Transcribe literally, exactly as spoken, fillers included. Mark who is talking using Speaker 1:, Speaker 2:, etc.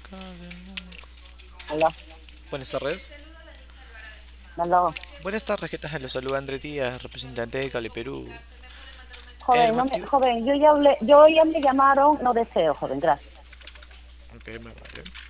Speaker 1: Aló,
Speaker 2: Buenas tardes.
Speaker 1: aló.
Speaker 2: Buenas tardes, ¿qué tal? Los saluda André Díaz, representante de Cali Perú. El
Speaker 1: Joven, no me,
Speaker 2: motivo...
Speaker 1: joven, yo ya hablé, yo ya me llamaron, no deseo, joven, gracias.
Speaker 2: Ok, me vale.